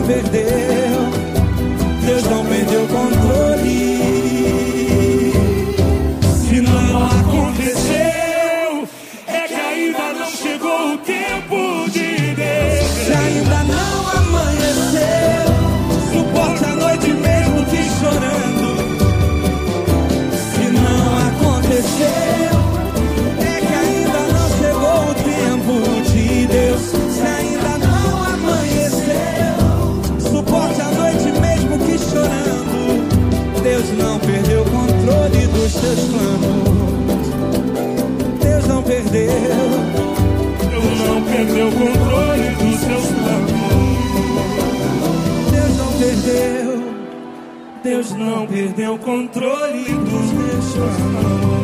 perdeu, Deus não perdeu o controle. Se não aconteceu, é que ainda não chegou o tempo de Deus. Se ainda não amanheceu, suporta a noite mesmo que chorando. Se não aconteceu, é que ainda não chegou o tempo de Deus. Se ainda não amanheceu, suporta a noite mesmo que chorando. Deus não perdeu o controle dos seus planos. Deus não perdeu. Deus não perdeu o controle dos seus planos. Deus não perdeu. Deus não perdeu o controle dos meus planos.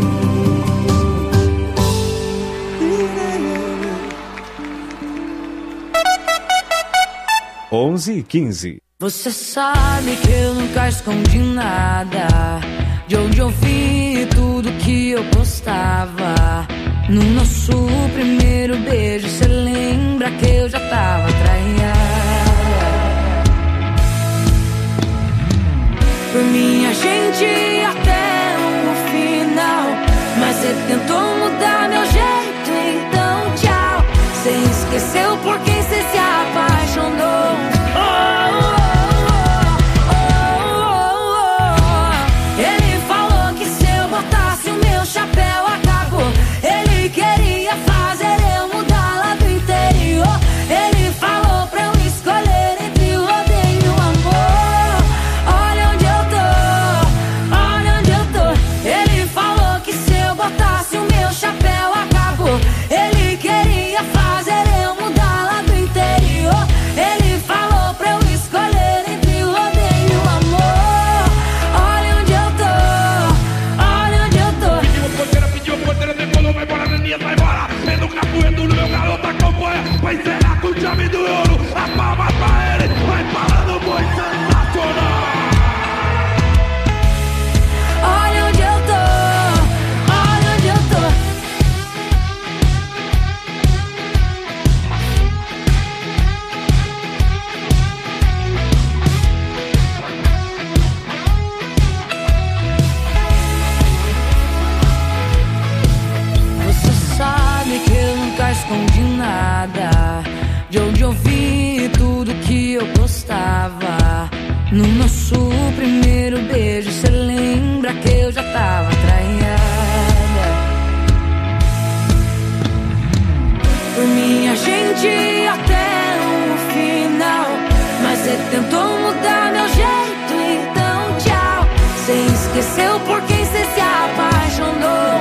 11h15. Você sabe que eu nunca escondi nada, de onde eu vi tudo que eu postava. No nosso primeiro beijo, cê lembra que eu já tava traída. Por mim a gente ia até o final, mas cê tentou mudar meu jeito, então tchau. Cê esqueceu por quem cê se apaixonou. Ele falou que se eu botasse o meu chapéu acabou. Ele queria fazer eu mudar lá do interior. Ele falou pra eu escolher entre o odeio e o amor. Olha onde eu tô, olha onde eu tô. Ele falou que se eu botasse o meu chapéu acabou. Ele queria fazer eu mudar lá do interior. Ele falou pra eu escolher entre o odeio e o amor. Olha onde eu tô, olha onde eu tô. Pediu porteira, decolou, vai embora, Neninha, vai embora. Vendo o capoeiro no meu garoto acompanha. Vai encerrar com chave do ouro. A palma pra ele, vai parando, boi sensacional. Olha onde eu tô, olha onde eu tô. Você sabe que eu nunca escondi nada, de onde eu vi tudo que eu postava. No nosso primeiro beijo, cê lembra que eu já tava traída. Por mim a gente ia até o final, mas cê tentou mudar meu jeito, então tchau. Cê esqueceu por quem cê se apaixonou.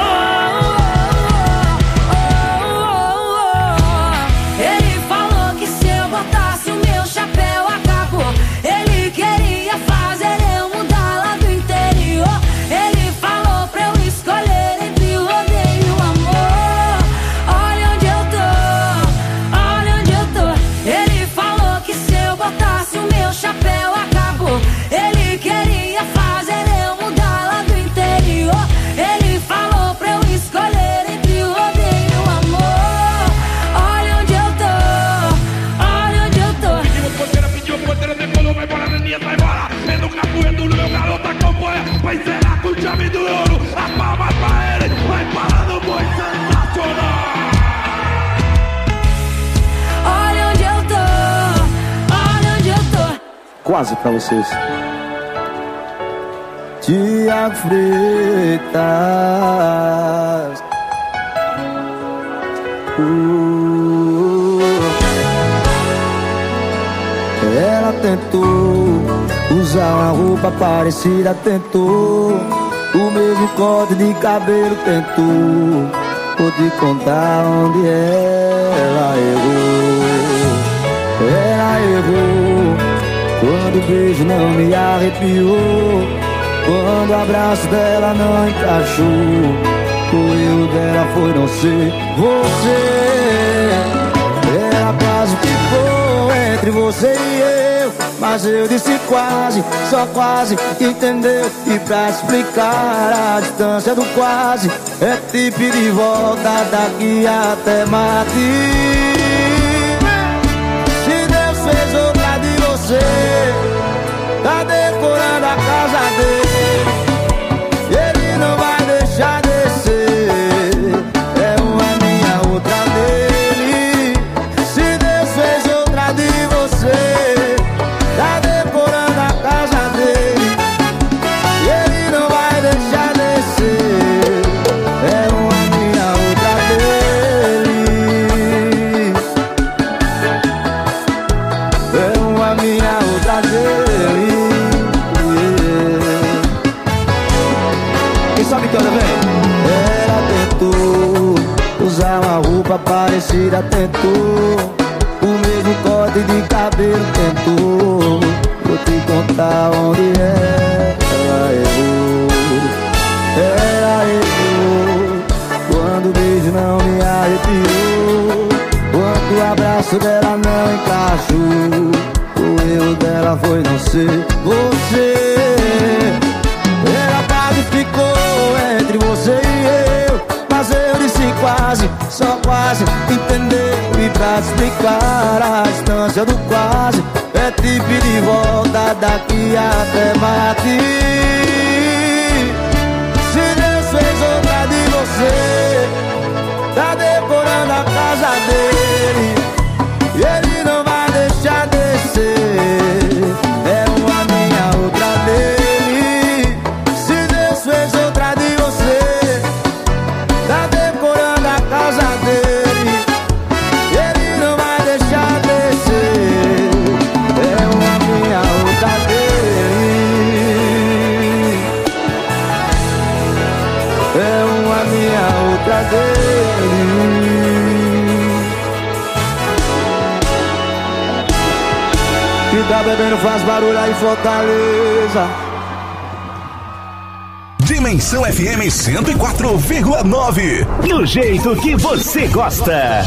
Ele falou que se eu botasse o meu chapéu acabou. Ele queria fazer eu mudar lá do interior. Ele falou pra eu escolher entre o odeio e o amor. Olha onde eu tô, olha onde eu tô. Ele falou que se eu botasse o meu chapéu acabou. Ele queria fazer eu mudar lá do interior. Ele falou pra eu escolher entre o odeio e o amor. Olha onde eu tô, olha onde eu tô. Pediu porteira, decolou, vai embora, Neninha, vai embora. Vendo o capoeiro no meu garoto acompanha. Vai encerrar com chave do ouro. A palma pra ele, vai parando, boi sensacional. Olha onde eu tô, olha onde eu tô. Quase pra vocês. Tiago Freitas. Ela tentou usar uma roupa parecida, tentou o mesmo corte de cabelo, tentou. Vou te contar onde ela errou. Ela errou quando o beijo não me arrepiou, quando o abraço dela não encaixou. O erro dela foi não ser você. Ela quase ficou entre você e eu, mas eu disse quase, só quase, entendeu? E pra explicar a distância do quase, é tipo de volta daqui até Marte. Se Deus fez outra de você, parecida tentou, o mesmo corte de cabelo tentou. Vou te contar onde ela errou. Quando o beijo não me arrepiou, quando o abraço dela não encaixou, o erro dela foi não ser você. Ela quase ficou entre você e eu, mas eu disse quase, só quase, entendeu? E pra te explicar a distância do quase, é te pedir volta daqui até Mati. Se Deus fez outra de você, tá decorando a casa dele, e ele não vai deixar descer. É uma minha, outra dele. Se Deus fez outra de você, tá decorando a casa dele, e ele não vai deixar descer. É uma minha, outra dele. É uma minha, outra dele. Que tá bebendo faz barulho aí, Fortaleza. Dimensão FM 104,9. Do jeito que você gosta.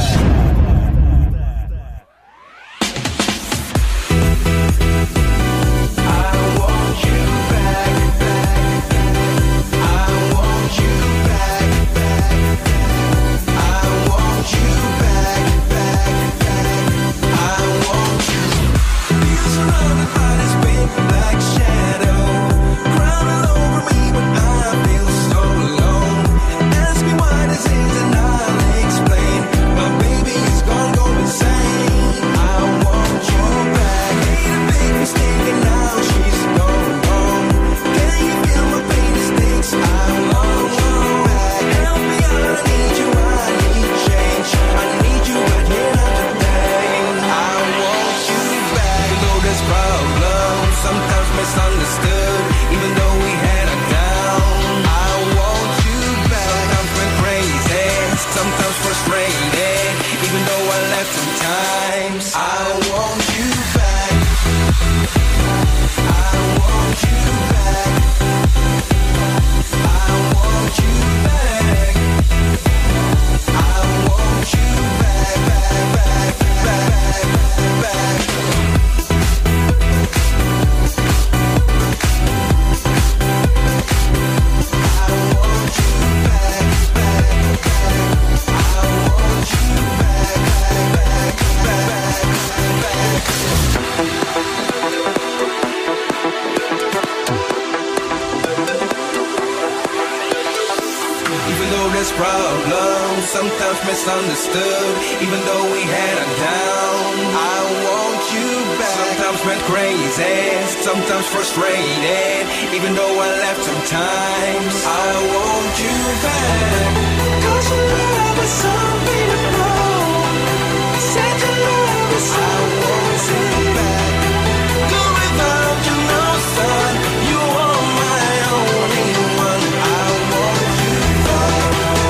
Misunderstood, even though we had a down. I want you back. Sometimes went crazy, sometimes frustrated, even though I left sometimes. I want you back. 'Cause your love is something to know. Said your love is something back. Go without you, no son. You are my only one. I want you back.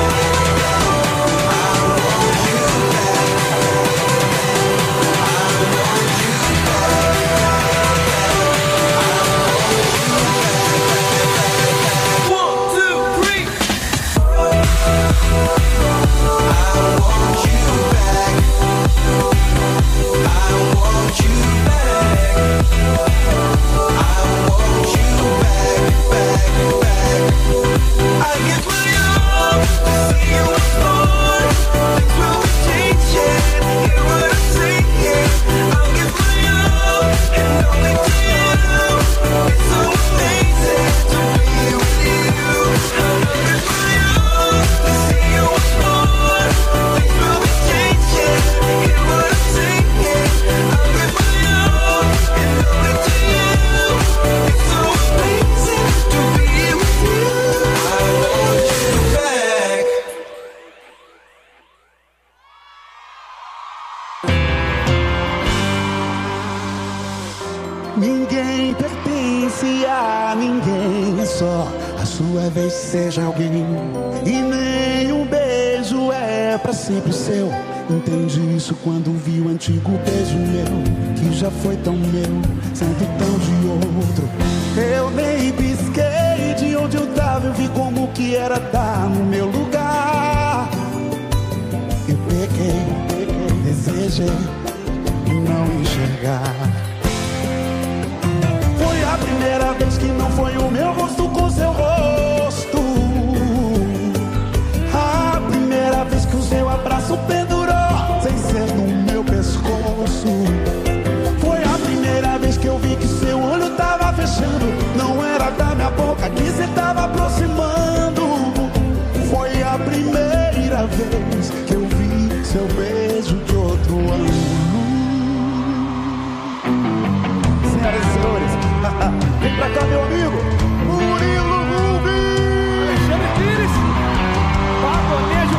Ninguém pertence a ninguém, é só a sua vez, seja alguém. E nem um beijo beijo é pra sempre seu. Entendi isso quando vi o antigo beijo meu, que já foi tão meu, sendo tão de outro. Eu nem pisquei, de onde eu tava eu vi como que era dar no meu lugar. Eu peguei, desejei não enxergar. Foi a primeira vez que não foi o meu rosto com seu rosto. A primeira vez que o seu abraço pendurou sem ser no meu pescoço. Foi a primeira vez que eu vi que seu olho tava fechando, não era da minha boca que cê tava aproximando. Foi a primeira vez que eu vi seu beijo de outro ângulo. Senhoras e senhores, vem pra cá, meu amigo Murilo Rubens, Alexandre Pires, Pagonejo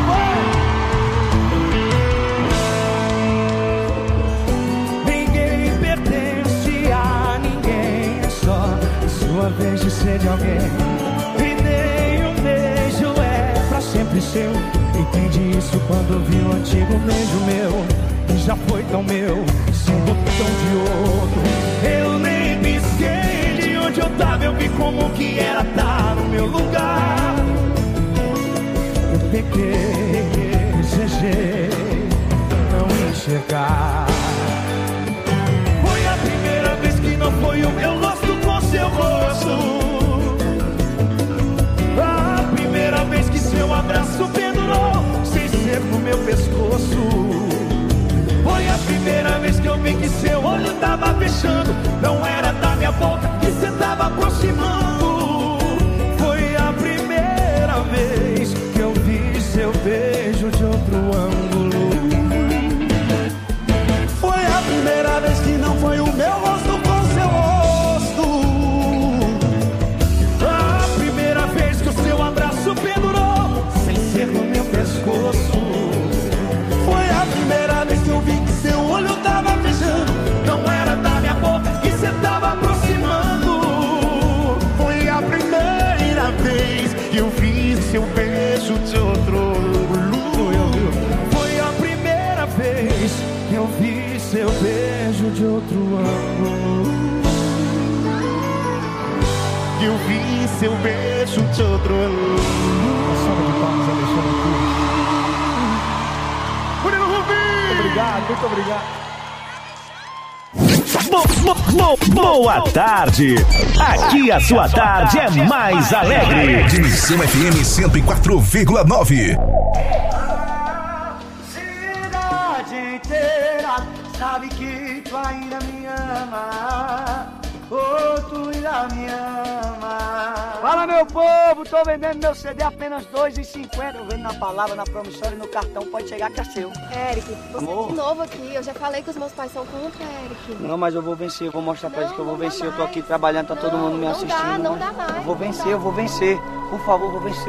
Bom. Ninguém pertence a ninguém, é só sua vez de ser de alguém. E nem um beijo é pra sempre seu. Entendi isso quando vi o antigo beijo meu, que já foi tão meu, sendo tão de outro. Eu nem pisquei, de onde eu tava eu vi como que era estar no meu lugar. Eu peguei, desejei não enxergar. Foi a primeira vez que não foi o meu rosto com seu rosto. A primeira vez que seu abraço pendurou sem ser no meu pescoço. Foi a primeira vez que eu vi que seu olho tava fechando, não era da minha boca que cê tava aproximando. Foi a primeira vez que eu vi seu beijo de outro ângulo. foi a primeira vez que não foi o meu rosto com seu rosto. A primeira vez que o seu abraço pendurou sem ser no meu pescoço. Foi a primeira vez que eu vi que seu olho tava fechando, Não era da minha boca que cê tava aproximando. foi a primeira vez que eu vi seu beijo de outro ângulo. Foi a primeira vez que eu vi seu beijo de outro ângulo. Que eu vi seu beijo de outro ângulo. Salva de palmas, Alexandre Pires. Murilo Rubens! Obrigado, muito obrigado. Boa tarde. Aqui a sua tarde é mais alegre. Dimensão FM 104,9. Cidade inteira sabe que tu ainda me ama. Oh, tu ainda me ama. Fala, meu povo, tô vendendo meu CD apenas R$2,50. Eu vendo na palavra, na promissória e no cartão, pode chegar que é seu. Eric, você Amor. é de novo aqui. Eu já falei que os meus pais são contra, Eric. Não, mas eu vou vencer, eu vou mostrar pra eles que eu vou Não dá vencer. Eu tô mais. aqui trabalhando, tá todo mundo me Não assistindo. dá, não dá mais. Eu vou não vencer, dá. eu vou vencer. Por favor, eu vou vencer.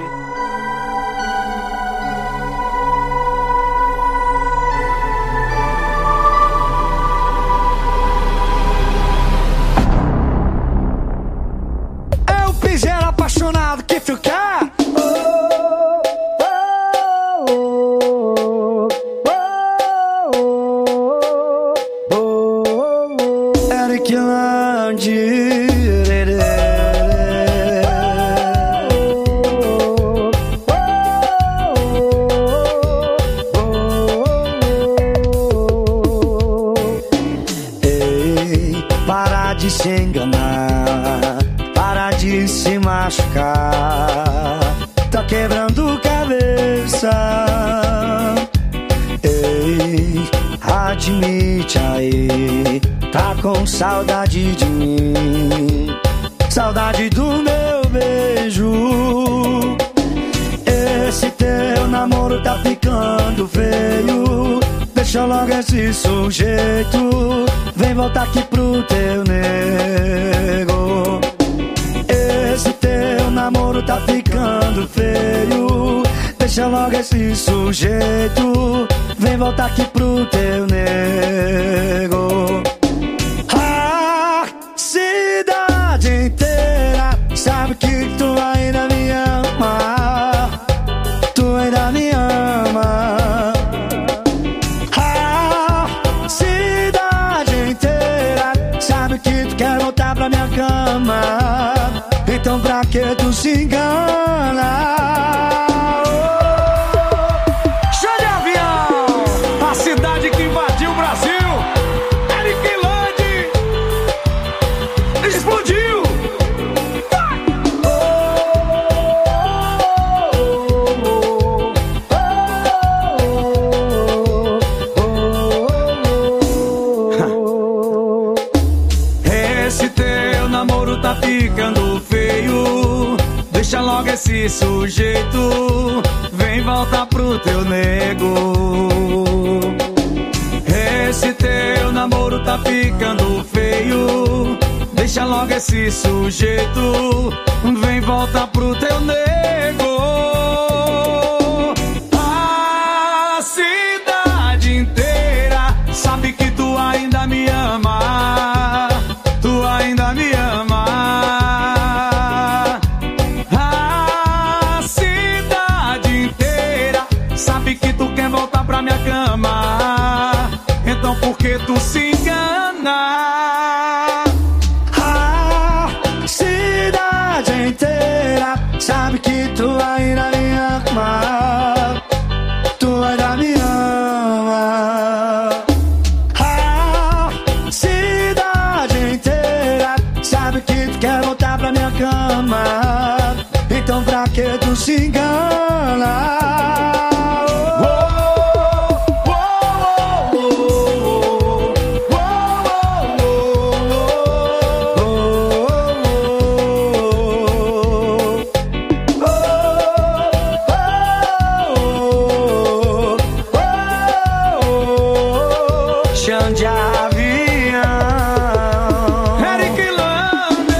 É o piseiro apaixonado que fica. Eric Ei, para de se enganar, para de se machucar. Tá quebrando cabeça. Ei, admite aí, tá com saudade de mim, saudade do meu beijo. Esse teu namoro tá ficando feio, deixa logo esse sujeito, vem voltar aqui pro teu nego. Esse teu namoro tá ficando feio, deixa logo esse sujeito, vem voltar aqui pro teu nego. A cidade inteira sabe que tu ainda me ama, tu ainda me ama. sabe que tu quer voltar pra minha cama. Então pra que tu se engana? Show de avião! A cidade que invadiu o Brasil, Eric Lande explodiu! Esse teu namoro tá ficando feio. Deixa logo esse sujeito, vem voltar pro teu nego. Esse teu namoro tá ficando feio. Deixa logo esse sujeito, vem voltar pro teu nego. A cidade inteira sabe que tu ainda me ama. Tu ainda me ama. A cidade inteira sabe que tu quer voltar pra minha cama. Então por que tu se engana? A cidade inteira sabe que tu ainda me ama. Tu ainda me ama. A cidade inteira sabe que tu quer voltar pra minha cama. Então pra que tu se engana? Chão de avião, Eric Lande.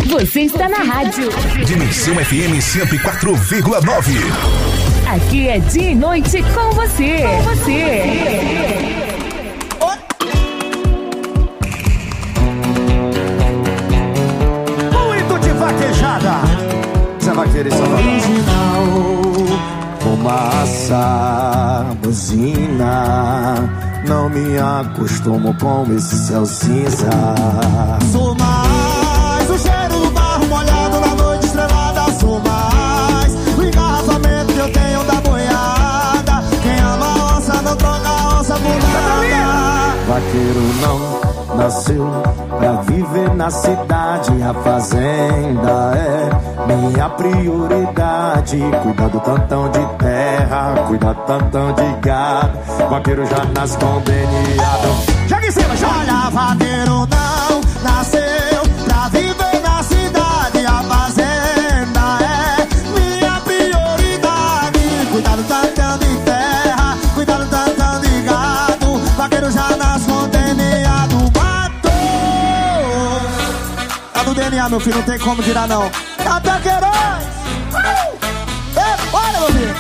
Você está na rádio Dimensão FM 104,9. Aqui é dia e noite com você. Muito de vaquejada. Zé Vaqueiro e original, fumaça, buzina. Não me acostumo com esse céu cinza. Sou mais o cheiro do barro molhado na noite estrelada. Sou mais o engarrafamento que eu tenho da boiada. Quem ama a onça não troca a onça por nada. Vaqueiro não nasceu pra viver na cidade. A fazenda é minha prioridade. Cuida do tantão de terra, cuida do tantão de gado. Vaqueiro já nasce conveniado. Joga em cima, joga! Olha, vaqueiro não nasceu pra viver na cidade. A fazenda é minha prioridade. Cuida do tantão de terra, cuida do tantão de gado. Vaqueiro já nasce conveniado. Do DNA, meu filho, não tem como tirar, não. Até Queiroz! Olha, meu filho!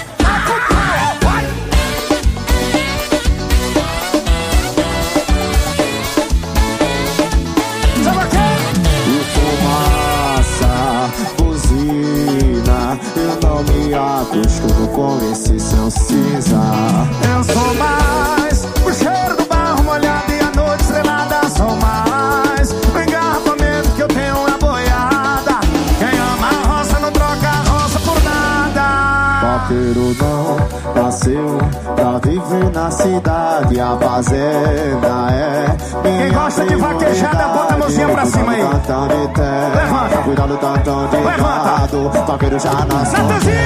E fumaça, buzina. Eu não me acostumo com esse céu cinza. Eu sou mais o cheiro do barro molhado e a noite estrelada. Sou mais o engarrafamento que eu tenho na boiada. Quem ama a roça não troca a roça por nada. Vaqueiro não nasceu pra viver na cidade. A fazenda é minha. Quem gosta de vaquejada, bota a mãozinha pra cima aí. Levanta. Cuidado do tantão de gado. Vaqueiro já nasceu.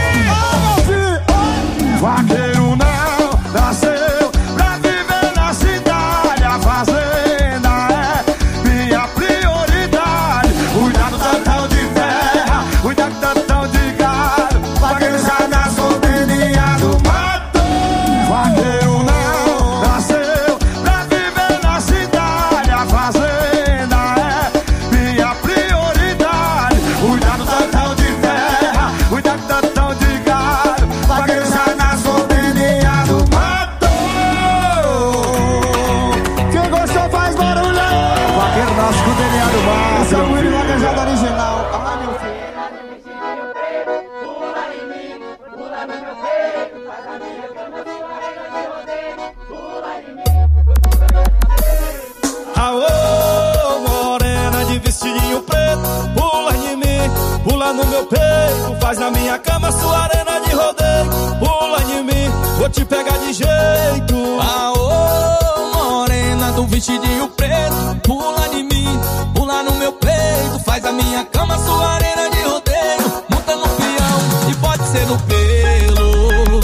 Vaqueiro não nasceu pra viver na cidade. A fazenda é minha prioridade. Cuidado do tantão de terra, cuidado do tantão de gado. Vaqueiro já nasceu deliado, matou. Vaqueiro não nasceu pra viver na cidade. A fazenda é minha prioridade. Cuidado do tantão de terra, cuidado do tantão de gado. Vaqueiro já nasceu deliado, matou. Quem gostou faz barulho aí! Vaqueiro nasce com deliado, matou. Esse é o Willy Vaquejada original. Ai, meu filho. Aô, morena de vestidinho preto, pula em mim, pula no meu peito, faz na minha cama sua arena de rodeio. Pula em mim, vou te pegar de jeito. Aô, morena do vestidinho preto, pula em mim, pula no meu peito, faz a minha cama sua arena de rodeio. Monta no peão e pode ser no pelo.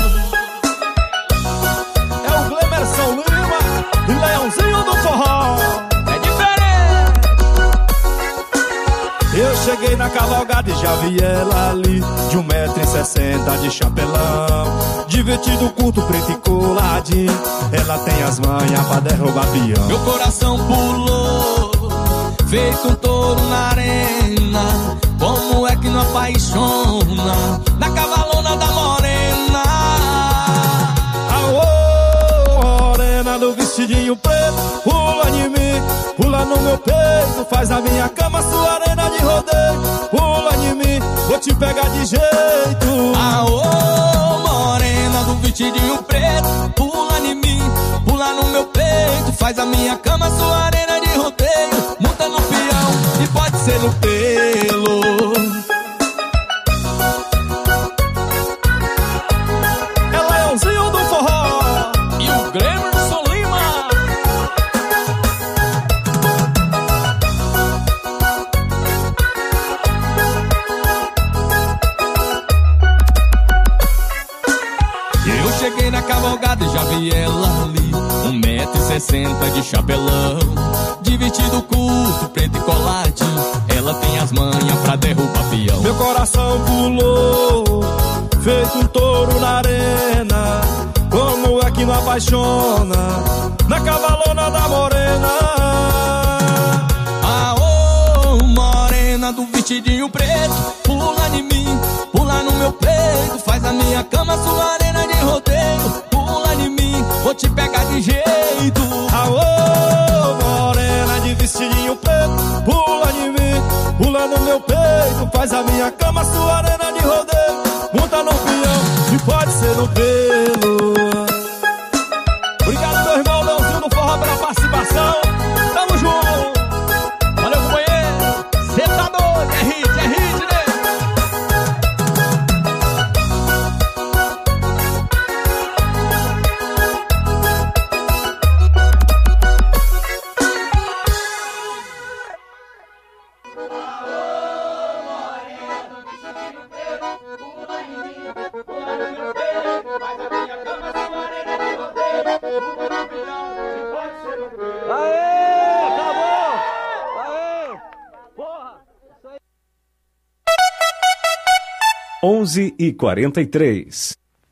É o Glemerson Lima e Leãozinho do Forró. É diferente. Eu cheguei na cavalgada e já vi ela ali, de 1,60 m de chapelão, de vestido curto, preto e coladinho. Ela tem as manhas pra derrubar peão. Meu coração pulou, feito um touro na arena. Como é que não apaixona na cavalona da morena? Aô, morena do vestidinho preto, pula em mim, pula no meu peito, faz na minha cama sua arena de rodeio. Pula em mim, vou te pegar de jeito. Aô, morena do vestidinho preto, pula em mim, pula no meu peito, faz a minha cama sua arena de rodeio. Monta no peão e pode ser no pelo. É Leãozinho do Forró e o Glemerson Lima. Eu cheguei na cavalgada e já vi ela ali, 1,60 m de chapelão, de vestido curto, preto e coladinho. Ela tem as manhas pra derrubar peão. Meu coração pulou, feito um touro na arena. Como é que não apaixona na cavalona da morena? Aô, morena morena do vestidinho preto, pula em mim, pula no meu peito, faz a minha cama sua arena de rodeio. Pula em mim, vou te pegar de jeito. Aô, morena de vestidinho preto, pula em mim, pula no meu peito, faz a minha cama sua arena de rodeio. Monta no peão e pode ser no pelo. Obrigado, meu irmão Leãozinho do Forró, pela participação. Tamo junto. Valeu, companheiro. Cê tá doido, é hit, né? 11h43.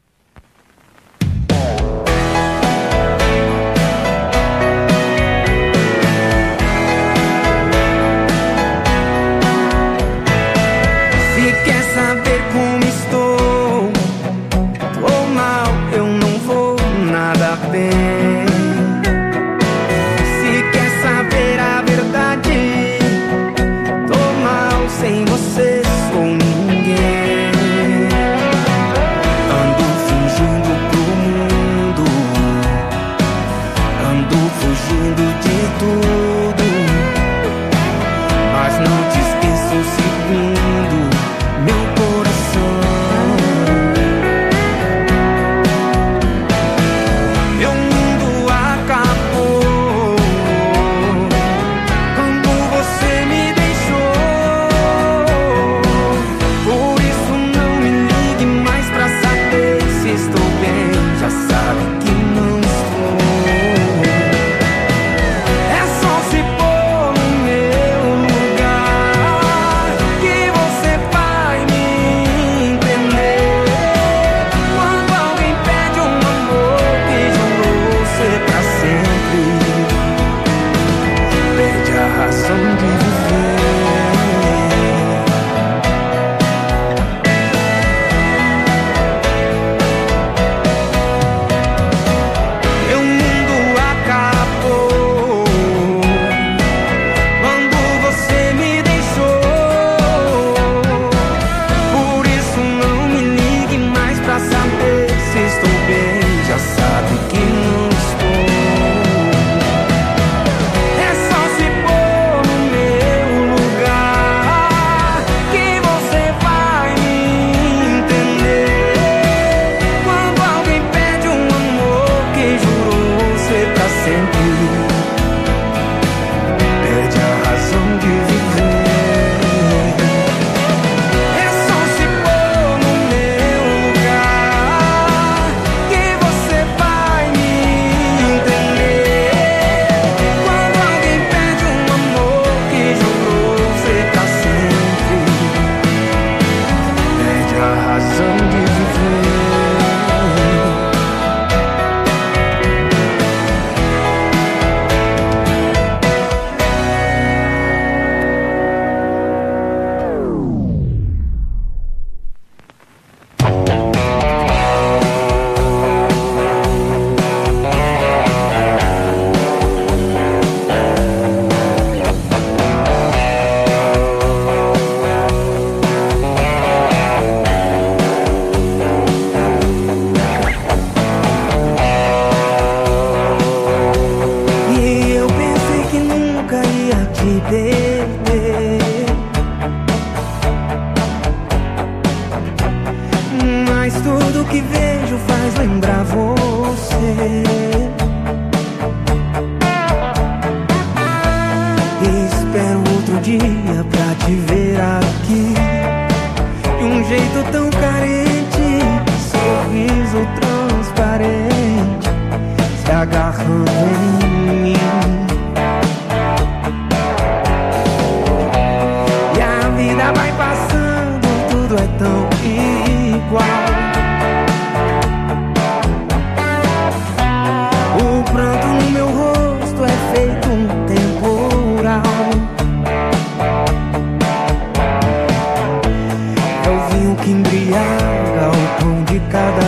Se quer saber como estou, tô mal, eu não vou nada bem. Se quer saber a verdade, tô mal, sem você sou ninguém. Ando fingindo pro mundo, ando fugindo de tudo, mas não te esqueça um segundo, meu coração. Meu mundo acabou quando você me deixou.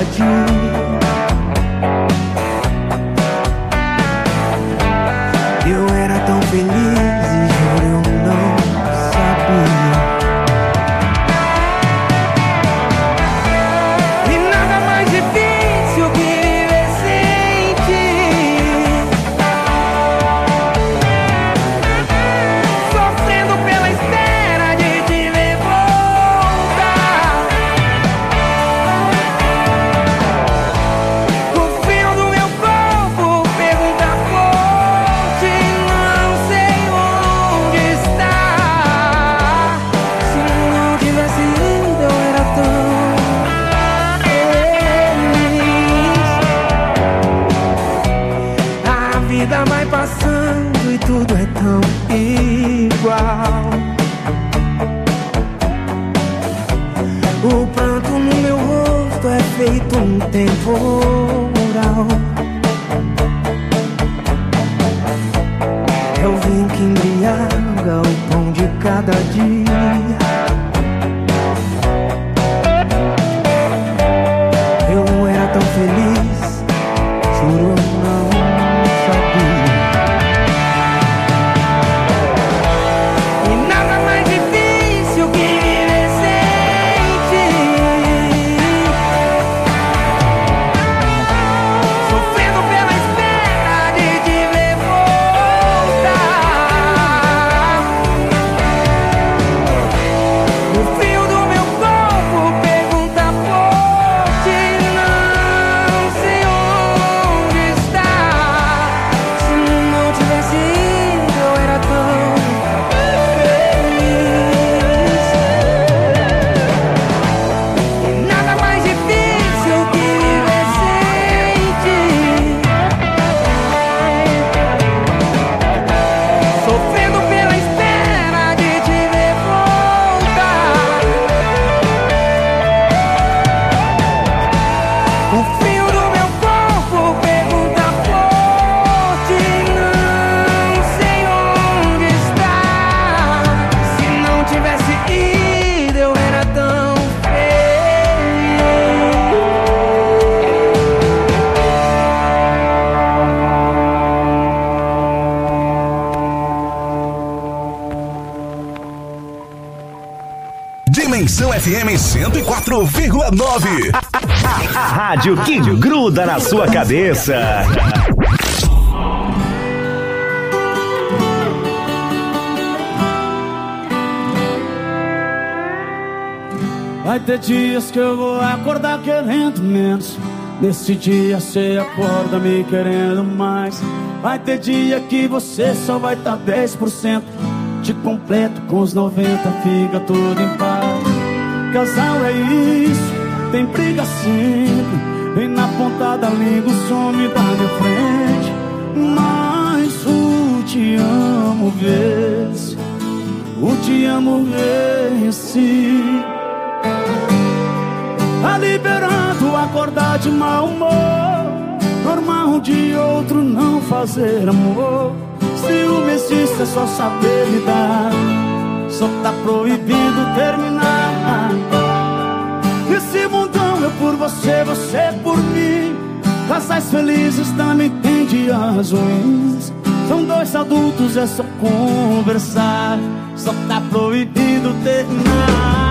dia. Eu era tão feliz e juro eu não sabia. E nada mais difícil que viver sem ti, sofrendo pela espera de te ver voltar. O fio do meu corpo pergunta por ti, não sei onde está. Se não tivesse ido eu era tão feliz. A vida vai passando e tudo é tão igual. O pranto no meu rosto é feito um temporal. É o vinho que embriaga o pão de cada dia. Eu não era tão feliz, juro eu não sabia. E nada mais difícil que viver sem ti, sofrendo pela espera de te ver voltar. O fio do meu corpo pergunta por ti, não sei onde está. Se não tivesse ido eu era tão feliz. E nada mais difícil que viver sem ti, sofrendo pela espera de te ver voltar. O fio do meu corpo pergunta por ti, não sei onde está. Se não tivesse ido eu era tão Dimensão FM 104,9. A rádio que gruda na sua cabeça. Vai ter dias que eu vou acordar querendo menos. Nesse dia cê acorda me querendo mais. Vai ter dia que você só vai tá 10%. Te completo com os 90, fica tudo em paz. Casal é isso, tem briga sempre. Vem na ponta da língua, some da minha frente. Mas o te amo vence, o te amo vence. Tá liberando acordar de mau humor, normal um de outro não fazer amor. Ciúmesista é só saber lidar, só tá proibido terminar. Nesse mundão eu por você, você por mim. Casais felizes também tem dias ruins. São dois adultos, é só conversar, só tá proibido terminar.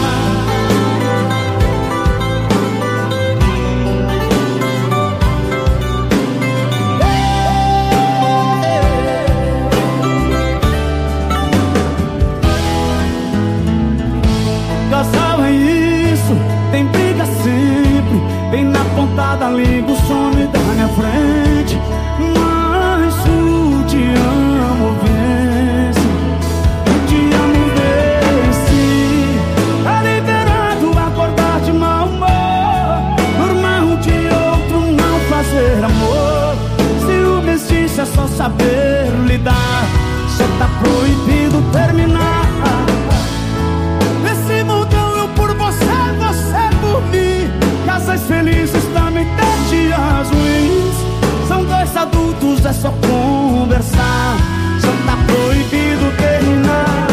Casal é isso, tem briga sempre. Vem na ponta da língua, some da minha frente. Mas o te amo vence, o te amo vence. Tá liberado acordar de mau humor, normal um de outro não fazer amor. Ciúmesista é só saber lidar, só tá proibido terminar. Nesse mundão eu por você, você por mim. Casais felizes também tem dias ruins. São dois adultos, é só conversar, só tá proibido terminar.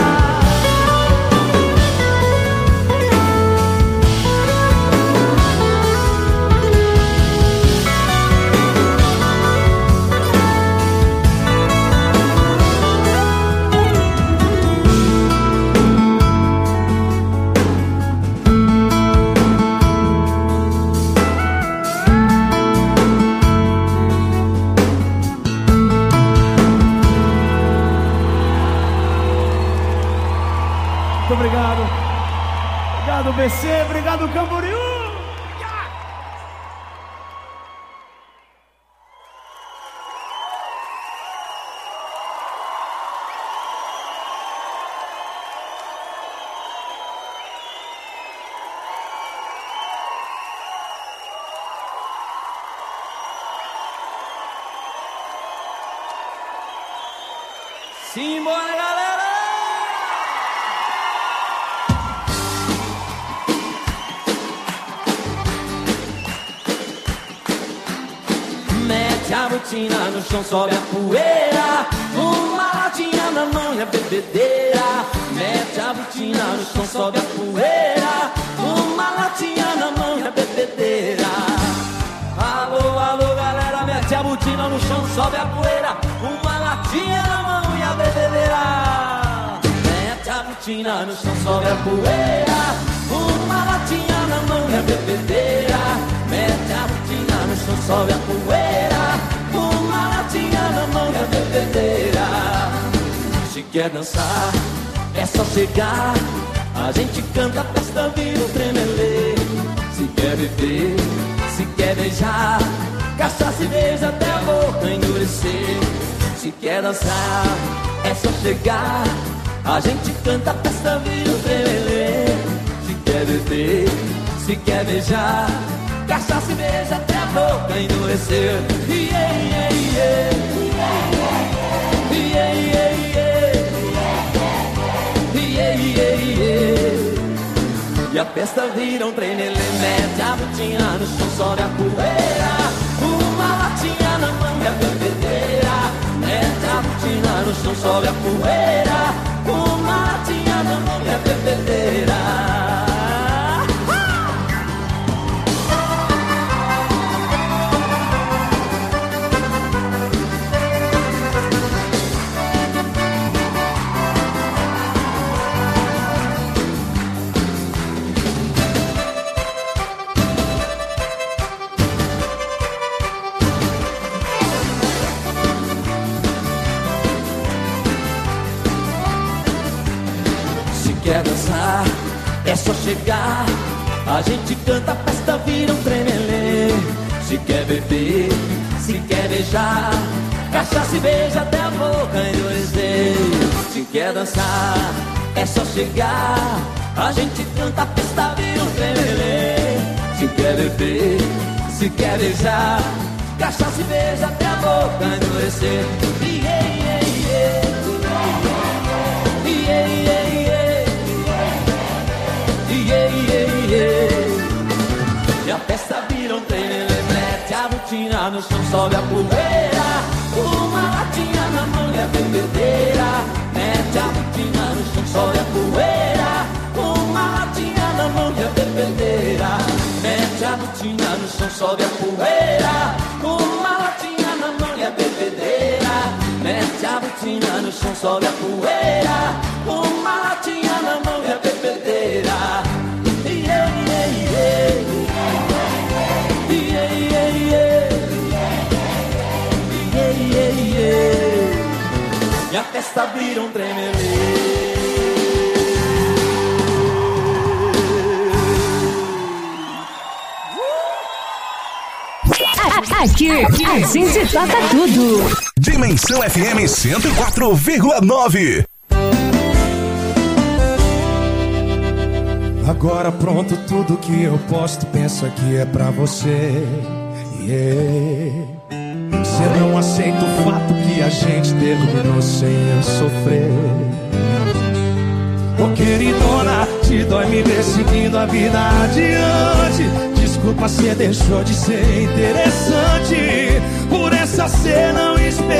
obrigado. Obrigado, BC, obrigado, Camboriú. Simbora, galera! Mete a botina no chão, sobe a poeira. Uma latinha na mão e a bebedeira. Mete a botina no chão, sobe a poeira. Uma latinha na mão e a bebedeira. Alô, alô, galera, mete a botina no chão, sobe a poeira. Uma latinha na mão e a bebedeira. Mete a botina no chão, sobe a poeira. Uma latinha na mão e a bebedeira. Mete a botina no chão, sobe a poeira. Uma latinha na mão e a bebedeira. Se quer dançar, é só chegar. A gente canta, a festa vira um tremelê. Se quer beber, se quer beijar, cachaça e beija até a boca endurecer. Se quer dançar, é só chegar. A gente canta, a festa vira um tremelê. Se quer beber, se quer beijar, cachaça e beija até a boca endurecer. Yeah, yeah, yeah. Yeah, yeah, yeah. Yeah, yeah, yeah. E a festa vira um tremelê. Mete a botina no chão, sobe a poeira. Uma latinha na mão e a bebedeira. Mete a botina no chão, sobe a poeira. Uma latinha na mão e a bebedeira. Quer dançar, é só chegar. A gente canta, a festa vira um tremelê. Se quer beber, se quer beijar, cachaça e beija até a boca endurecer. Se quer dançar, é só chegar. A gente canta, a festa vira um tremelê. Se quer beber, se quer beijar, cachaça e beija até a boca endurecer. Yeah, yeah, yeah. Yeah, yeah, yeah. Yeah, yeah, yeah. E a festa vira um tremelê. Mete a botina no chão, sobe a poeira. Uma latinha na mão e a bebedeira. Mete a botina no chão, sobe a poeira. Uma latinha na mão e a bebedeira. Mete a botina no chão, sobe a poeira. Uma latinha na mão e a bebedeira. Mete a botina no chão, sobe a poeira. Uma latinha na mão e a bebedeira. Yeah, yeah, yeah. Yeah, yeah, yeah. Yeah, yeah, yeah. E a festa vira um tremelê. Aqui a gente toca tudo. Dimensão FM 104,9. Agora pronto, tudo que eu posto, penso que é pra você. Yeah. Você não aceita o fato que a gente terminou sem eu sofrer. Ô queridona, te dói me ver seguindo a vida adiante. Desculpa, cê deixou de ser interessante. Por essa cê não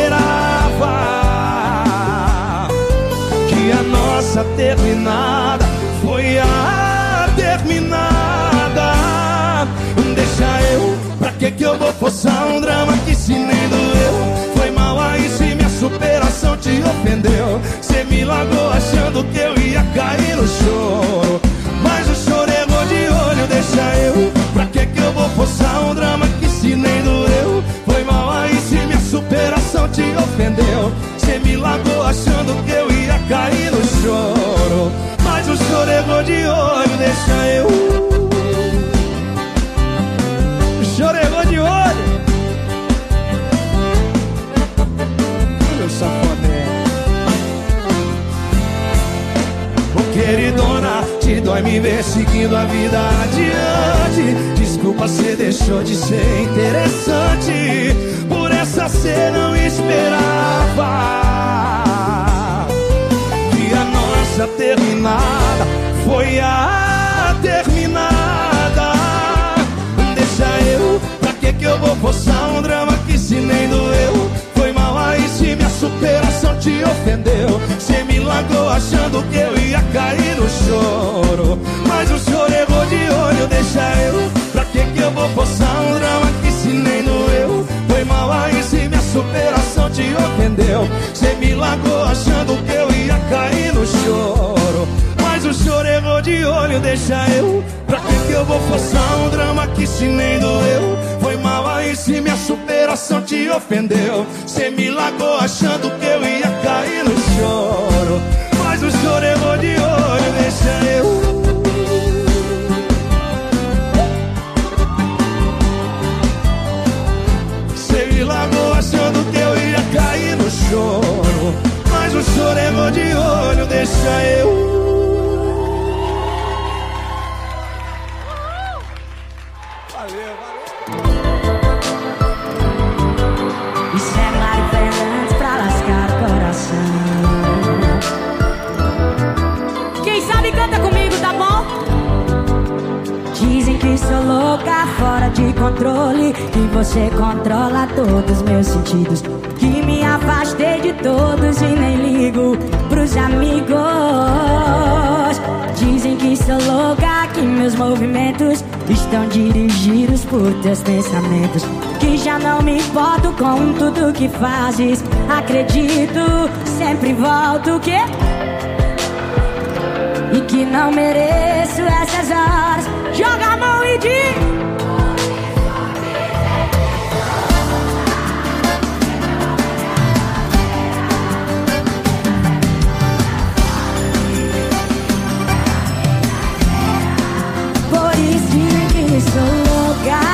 esperava que a nossa terminada foi a terminada. Deixa eu, pra que eu vou forçar um drama que se nem doeu? Foi mal aí se minha superação te ofendeu. Cê me largou achando que eu ia cair no choro, mas o choro errou de olho. Deixa eu, pra que eu vou forçar um drama que se nem doeu? Foi mal aí se minha superação te ofendeu. Cê me largou achando que eu ia cair no choro, mas o choro choregou de olho, deixa eu. Choregou de olho. Meu safadão. Ô queridona, te dói me ver seguindo a vida adiante. Desculpa, cê deixou de ser interessante. Por essa cê não esperava que a nossa terminada foi a terminada. Deixa eu, pra que eu vou forçar um drama que se nem doeu? Foi mal aí se minha superação te ofendeu. Cê me largou achando que eu ia cair no choro, mas o choro errou de olho. Deixa eu, pra que eu vou forçar um drama que se nem doeu? Foi mal aí se minha superação te ofendeu. Cê me largou achando que eu ia cair no choro, mas o choro errou de olho. Deixa eu, pra que eu vou forçar um drama que se nem doeu? Foi mal aí se minha superação te ofendeu. Cê me largou achando que eu ia cair no choro, mas o choro errou de olho. Deixa eu. Cê me largou achando que eu ia cair no choro, mas o choro errou de olho. Deixa eu. Isso é Mari Fernandes pra lascar o coração. Quem sabe canta comigo, tá bom? Dizem que sou louca, fora de controle, que você controla todos os meus sentidos, que me afastei de todos e nem ligo pros amigos. Dizem que sou louca, que meus movimentos estão dirigidos por teus pensamentos, que já não me importo com tudo que fazes. Acredito, sempre volto o quê? E que não mereço essas horas. Joga a mão e diz: por isso dizem que sou louca.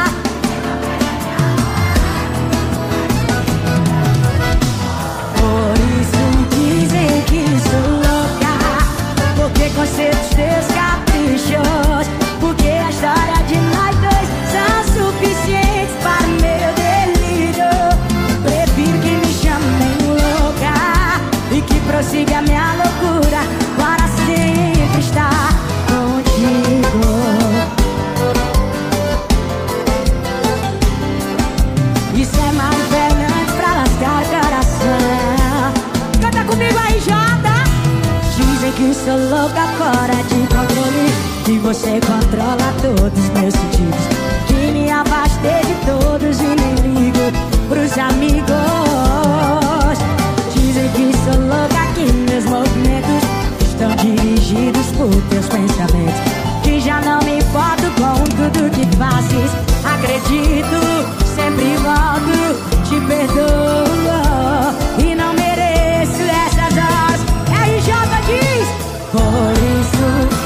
Porque conceitos teus caprichos, porque a história de nós dois são suficientes para o meu delírio. Prefiro que me chamem louca e que prossiga a minha loucura para sempre estar contigo. Isso é Mari Fernandes pra lascar o coração. Canta comigo aí, Jota. Dizem que sou louca, fora de controle, que você controla todos os meus sentidos, que me afastei de todos e nem ligo pros amigos. Dizem que sou louca, que meus movimentos estão dirigidos por teus pensamentos, que já não me importo com tudo que fazes. Acredito, sempre volto, te perdoo e não mereço essas horas. RJ diz: por isso,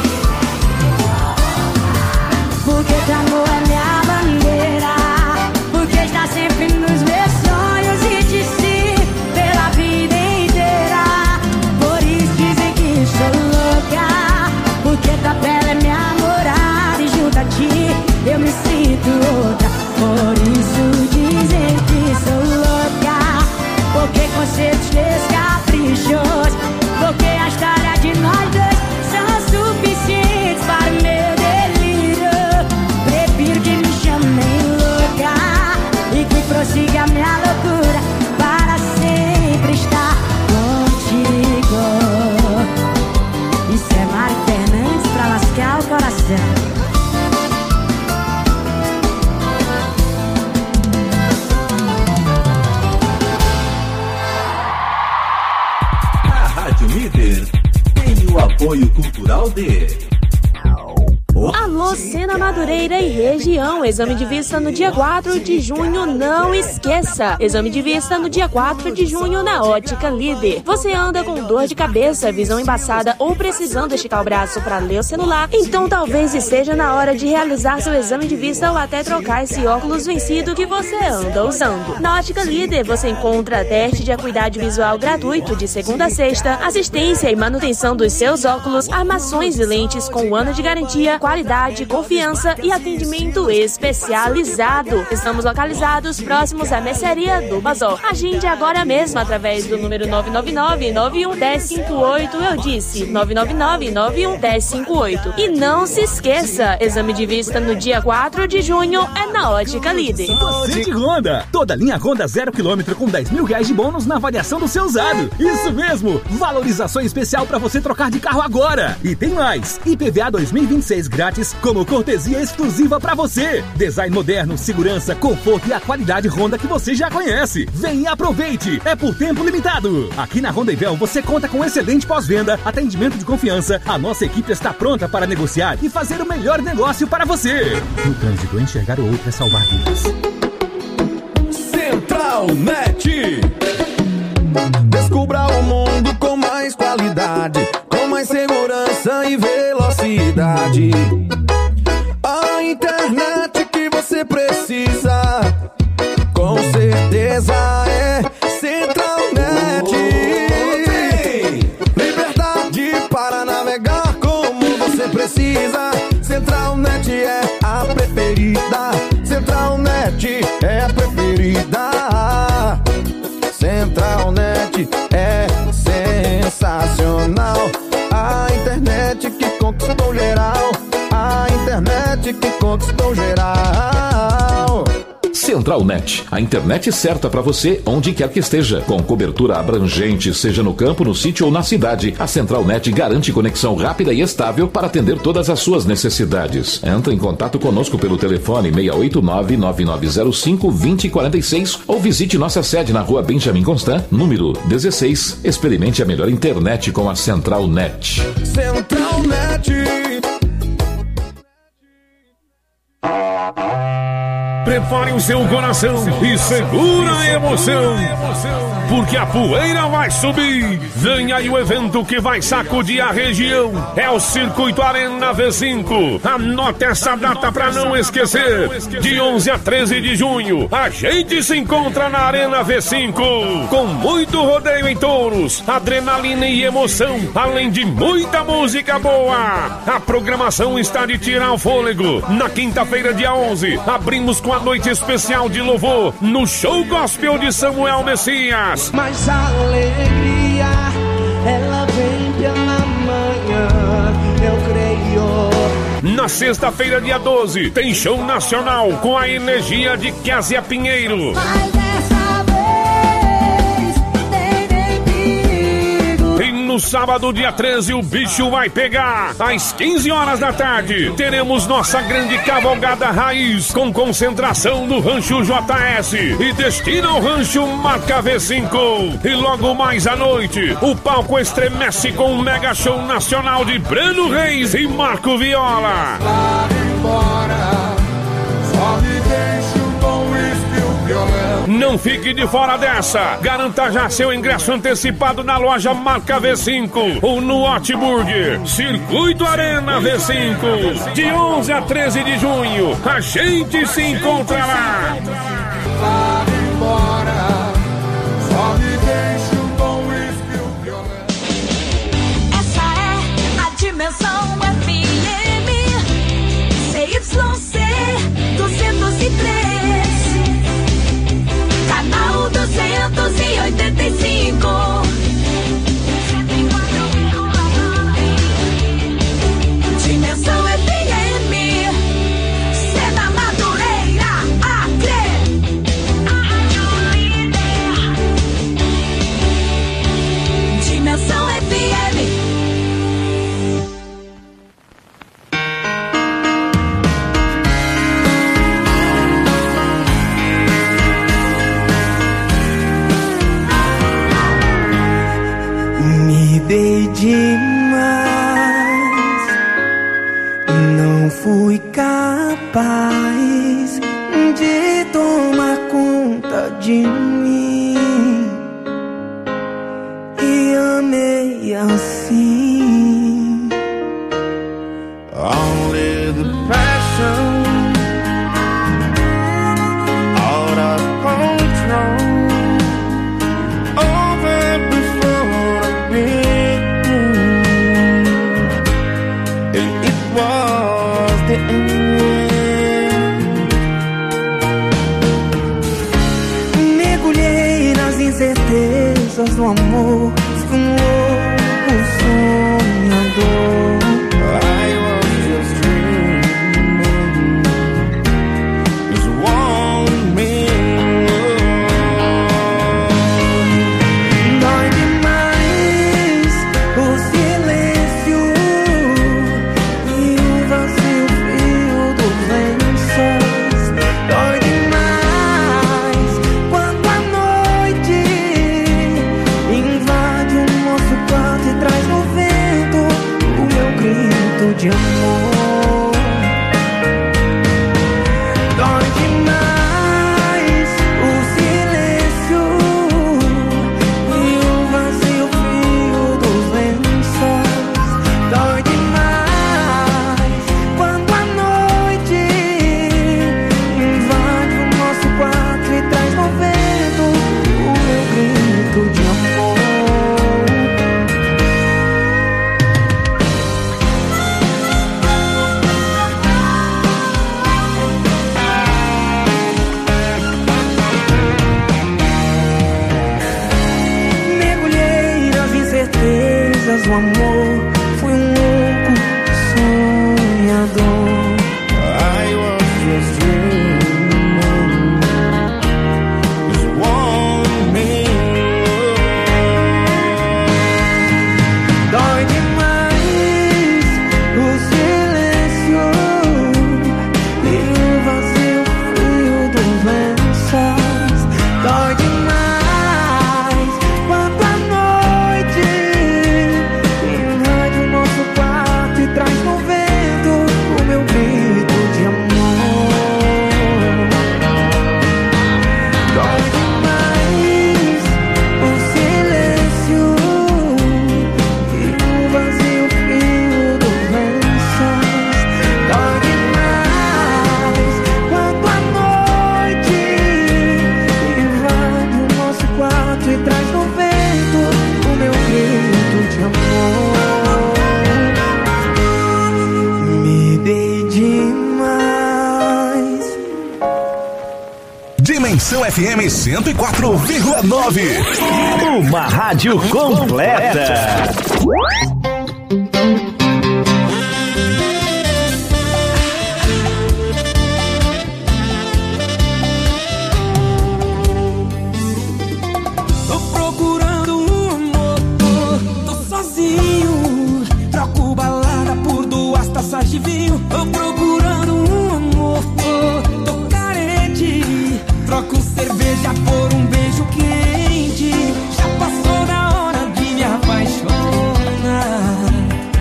porque teu amor é minha bandeira, porque está sempre nos meus sonhos e te sigo pela vida inteira. Por isso dizem que sou louca, porque tua pele é minha morada e junto a ti eu me sinto outra. Por isso dizem que sou louca, porque conceitos teus caprichos, porque a história de nós dois são suficientes para o meu delírio. Prefiro que me chamem louca e que prossiga a minha loucura para sempre estar contigo. Isso é Mari Fernandes pra lascar o coração. Líder tem o apoio cultural de Alô, Sena Madureira e região. Exame de vista no dia 4 de junho, não esqueça. Exame de vista no dia 4 de junho na Ótica Líder. Você anda com dor de cabeça, visão embaçada ou precisando esticar o braço para ler o celular? Então talvez esteja na hora de realizar seu exame de vista ou até trocar esse óculos vencido que você anda usando. Na Ótica Líder você encontra teste de acuidade visual gratuito de segunda a sexta, assistência e manutenção dos seus óculos, armações e lentes com 1 ano de garantia, qualidade, confiança e atendimento especializado. Estamos localizados próximos à mercearia do Bazó. Agende agora mesmo através do número 999-911058. Eu disse 999-911058. E não se esqueça, exame de vista no dia 4 de junho é na Ótica Líder. Você de Honda, toda linha Honda 0 km com 10 mil reais de bônus na avaliação do seu usado. Isso mesmo, valorização especial para você trocar de carro agora. E tem mais, IPVA 2026 grátis como cortesia exclusiva para você. Design moderno, segurança, conforto e a qualidade Honda que você já conhece. Vem e aproveite, é por tempo limitado. Aqui na Honda Ivel você conta com excelente pós-venda, atendimento de confiança. A nossa equipe está pronta para negociar e fazer o melhor negócio para você. No trânsito, enxergar o outro é salvar vidas. Central Net. Descubra o mundo com mais qualidade, com mais segurança e velocidade. A internet que você precisa, com certeza é Central Net. Liberdade para navegar como você precisa. Central Net é a preferida. Central Net é a preferida. Central Net é sensacional. A internet que conquistou geral. A internet que conquistou geral. Central Net, a internet certa para você onde quer que esteja, com cobertura abrangente, seja no campo, no sítio ou na cidade. A Central Net garante conexão rápida e estável para atender todas as suas necessidades. Entre em contato conosco pelo telefone 689-9905-2046 ou visite nossa sede na rua Benjamin Constant, número 16. Experimente a melhor internet com a Central Net. Central Net. Prepare o seu coração e segura a emoção, porque a poeira vai subir. Vem aí o evento que vai sacudir a região. É o Circuito Arena V5. Anote essa data pra não esquecer. De 11 a 13 de junho, a gente se encontra na Arena V5, com muito rodeio em touros, adrenalina e emoção, além de muita música boa. A programação está de tirar o fôlego. Na quinta-feira, dia 11, abrimos com a noite especial de louvor no show gospel de Samuel Messias. Mas a alegria, ela vem pela manhã, eu creio. Na sexta-feira, dia 12, tem show nacional com a energia de Kézia Pinheiro. Mas dessa vez, tem perigo. E no sábado, dia 13, o bicho vai pegar. Às 15 horas da tarde, teremos nossa grande cavalgada raiz, com concentração no Rancho JS e destina ao Rancho Marca V5. E logo mais à noite, o palco estremece com um mega show nacional de Breno Reis e Marco Viola. Vai embora, só me deixo com whisky o violão. Não fique de fora dessa. Garanta já seu ingresso antecipado na loja Marca V5 ou no Hotburger. Circuito Arena V5. De 11 a 13 de junho, a gente se encontra lá. Vai embora, só me deixo com whisky o violão. Essa é a Dimensão FM CYC 203, canal 285. Dimensão FM, Sena Madureira, Acre. fui capaz de tomar conta de mim e amei assim. Only the passion out of control over before the big moon, and it was the end. Mergulhei nas incertezas do amor, fui um louco sonhador. De amor, dói demais o silêncio e o vazio frio dos lençóis. Dói demais quando a noite invade o nosso quarto e traz no vento o meu grito de amor. O amor, fui um louco sonhador. I was just dreaming, just one minute. Dói demais o silêncio e o vazio frio dos lençóis. Dói demais quando a noite traz no vento o meu grito de amor. Dói demais o silêncio e o vazio frio dos lençóis. Dói demais quando a noite invade o nosso quarto e traz no vento o meu grito de amor. Dimensão FM 104,9. Uma rádio completa. Tô procurando um amor, tô sozinho. Troco balada por 2 taças de vinho. Tô procurando um amor, tô carente. Troco cerveja por um beijo quente. Já passou da hora de me apaixonar.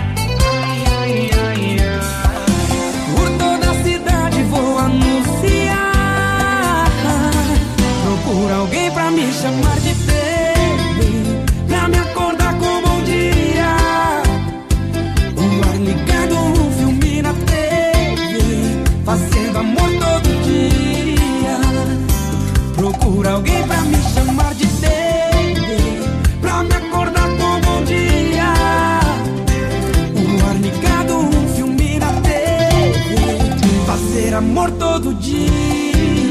Por toda a cidade vou anunciar. Procuro alguém pra me chamar de baby, pra me acordar com bom dia. O ar ligado, um filme na TV, fazendo amor todo dia. Procura alguém pra me chamar de baby, pra me acordar com bom dia. O ar ligado, um filme na TV, fazer amor todo dia.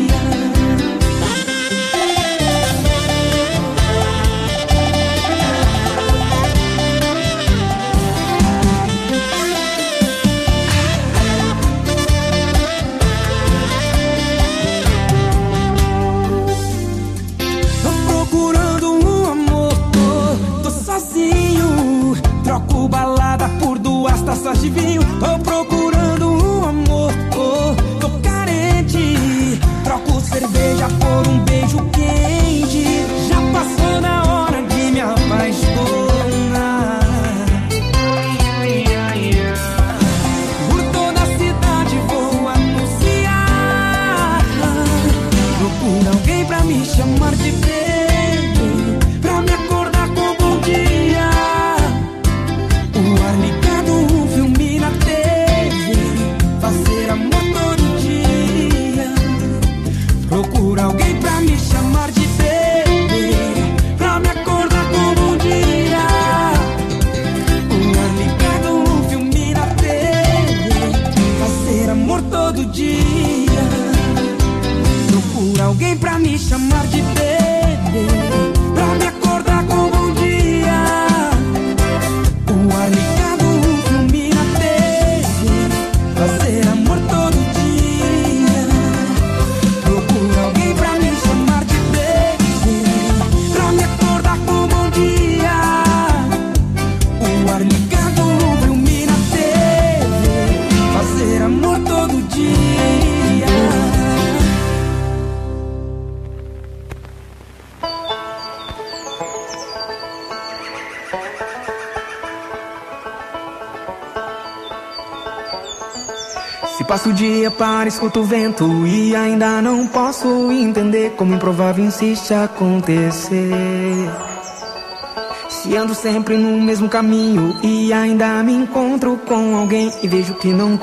Troco balada por 2 taças de vinho. Tô procurando um amor, tô carente. Troco cerveja por um beijo quente. Já passou da hora de me apaixonar. Por toda a cidade vou me chamar de bebê, pra me acordar com bom dia. O ar ligado, o filme na TV, fazer amor todo dia. Procuro alguém pra me chamar de bebê, pra me acordar com bom dia. O ar ligado, o filme na TV, fazer amor todo dia. Se passo o dia para escuto o vento e ainda não posso entender como improvável insiste a acontecer. Se ando sempre no mesmo caminho e ainda me encontro com alguém e vejo que não